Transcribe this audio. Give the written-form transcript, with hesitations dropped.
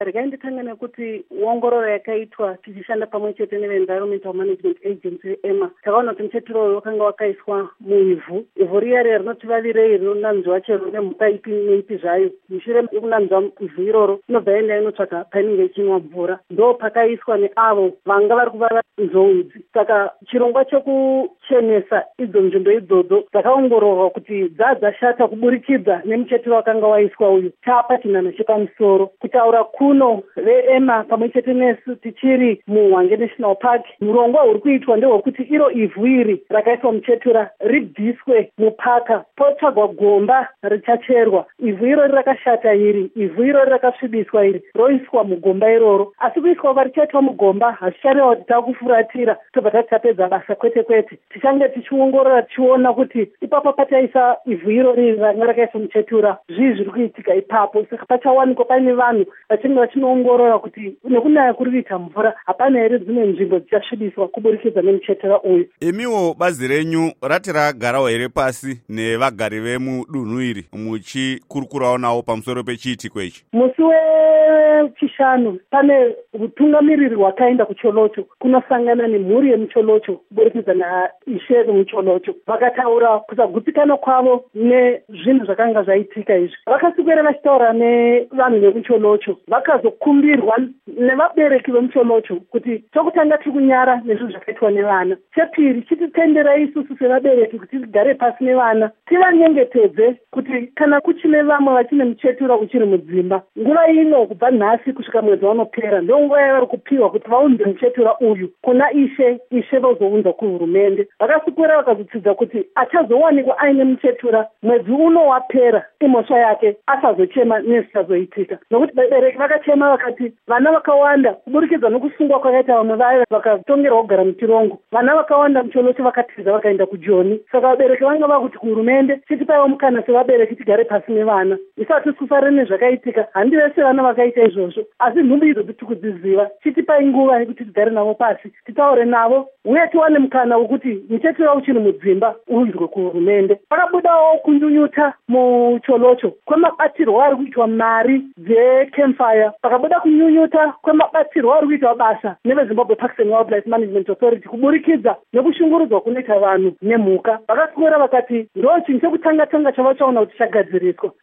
Regai nditanga nekuti ongororo yakaitwa tichishanda pamwe chete neveNvironmental Management Agency EMA. Takaona kuti muchetura uyu wakanga wakaiswa muivhu. Ivhu riya rinotivavirei rinonanzva chero nemhuka ipi neipi zvayo. Mushure mekunanzva ivhu iroro inobva yaenda inotsvaka painenge ichinwa mvura. Ndo pakaiswa neavo vanga vari kuvava nzou idzi. Saka chirongwa chekuchenesa idzo nzvimbo idzodzo dzakaongororwa kuti dzashata kuburikidza nemuchetura wakanga waiswa uyu. Tapa chinhanho chepamusoro kutaura kuno veEMA pamwe chete nesu tichiri muHwange National Park. Murongwa uri kuitwa ndewekuti iro ivhu iri rakaiswa muchetura ribviswe mupaka, potsvagwa gomba richacherwa. Ivhu irori rakashata iri, ivhu irori rakasvibiswa iri, roiswa mugomba iroro. Asi kuiswa varichaitwa mugomba hazvichareva kuti takufuratira tobva tatapedza basa kwete kwete. Tichange tichiongorora tichiona kuti ipapo pataisa ivhu irori ranga rakaiswa muchetura zvii zviri kuitika ipapo. Saka pachawanikwa paine vanhu vachinge vachinoongorora kuti nekunaya kuri kuita mvura hapana here dzimwe nzvimbo dzichasvibiswa kuburikidza nemuchetura uyu. Emiwo bazi renyu rati ragarawo here pasi nevagari vemudunhu iri muchikurukurawo navo pamusoro pechiitiko ichi? Musi wechishanu pane utungamiriri hwakaenda kuCholocho kunosangana nemhuri yemuCholocho kuburikidza naishe vemuCholocho. Vakataura kusagutsikana kwavo nezvinhu zvakanga zvaitika izvi. Vakaswera vachitaura nevanhu vemuCholocho, vakazokumbirwa nevabereki vemuCholocho kuti tokutanga tiri kunyara nezvinhu zvakaitwa nevana. Chepiri, chititenderai isusu sevabereki kuti tigare pasi nevana tivanyengetedze kuti kana kuchine vamwe vachine muchetura uchiri mudzimba, nguva ino kubva nhasi kusvika mwedzi wanopera ndio nguva yavari kupiwa kuti vaunze muchetura uyu kuna ishe vozounza kuhurumende. Vakaswera vakazotsidza kuti achazowanikwa aine muchetura mwedzi uno wapera imhosva yake asazochema nezvichazoitika. Nokuti vabereki vakachema vakati vana vakawanda kuburikidza nokusungwa kwakaita vamwe vayo vakatongerwa kugara muchirongo. Vana vakawanda muCholocho vakatiza vakaenda kuJoni. Saka vabereki vanga vakuti kuhurumende chitipaiwo mukana sevabereki tigare pasi nevana. Isati kusare nezvakaitika handi vese vana vakaita izvozvo, asi nhumbi idzodzo tikudziziva. Chitipai nguva yekuti tigare navo pasi titaure navo uye tiwane mukana wekuti muchetura uchiri mudzimba unzwe kuhurumende. Pakabudawo kunyunyuta muCholocho kwemabatirwo ari kuitwa mari dzeCampfire. Pakabuda kunyunyuta kwemabatirwo ari kuitwa basa neveZimbabwe Parks and Wildlife Management Authority kuburikidza nekushungurudzwa kunoita vanhu nemhuka. Vakaswera vakati ndo chinhu chekutanga chavachaona kuti chagadziriswa.